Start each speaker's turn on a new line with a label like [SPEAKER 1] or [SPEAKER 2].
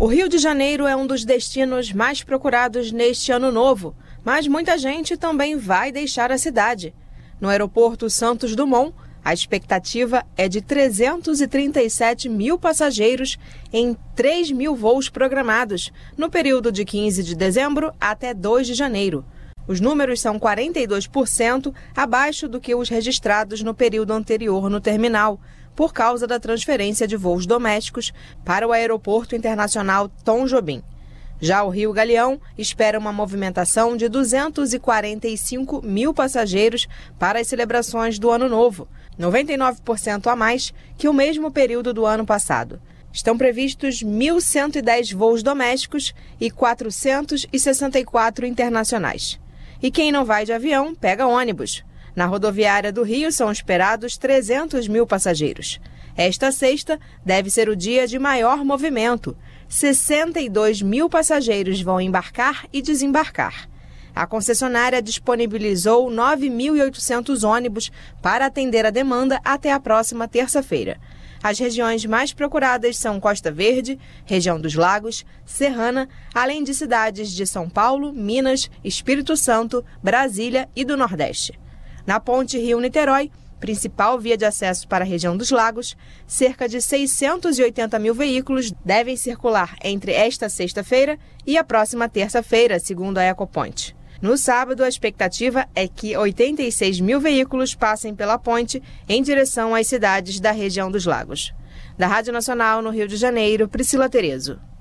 [SPEAKER 1] O Rio de Janeiro é um dos destinos mais procurados neste ano novo, mas muita gente também vai deixar a cidade. No aeroporto Santos Dumont, a expectativa é de 337 mil passageiros em 3 mil voos programados, no período de 15 de dezembro até 2 de janeiro. Os números são 42% abaixo do que os registrados no período anterior no terminal, por causa da transferência de voos domésticos para o Aeroporto Internacional Tom Jobim. Já o Rio Galeão espera uma movimentação de 245 mil passageiros para as celebrações do Ano Novo, 99% a mais que o mesmo período do ano passado. Estão previstos 1.110 voos domésticos e 464 internacionais. E quem não vai de avião, pega ônibus. Na rodoviária do Rio são esperados 300 mil passageiros. Esta sexta deve ser o dia de maior movimento. 62 mil passageiros vão embarcar e desembarcar. A concessionária disponibilizou 9.800 ônibus para atender a demanda até a próxima terça-feira. As regiões mais procuradas são Costa Verde, região dos Lagos, Serrana, além de cidades de São Paulo, Minas, Espírito Santo, Brasília e do Nordeste. Na ponte Rio-Niterói, principal via de acesso para a região dos Lagos, cerca de 680 mil veículos devem circular entre esta sexta-feira e a próxima terça-feira, segundo a Ecoponte. No sábado, a expectativa é que 86 mil veículos passem pela ponte em direção às cidades da região dos Lagos. Da Rádio Nacional, no Rio de Janeiro, Priscila Terezo.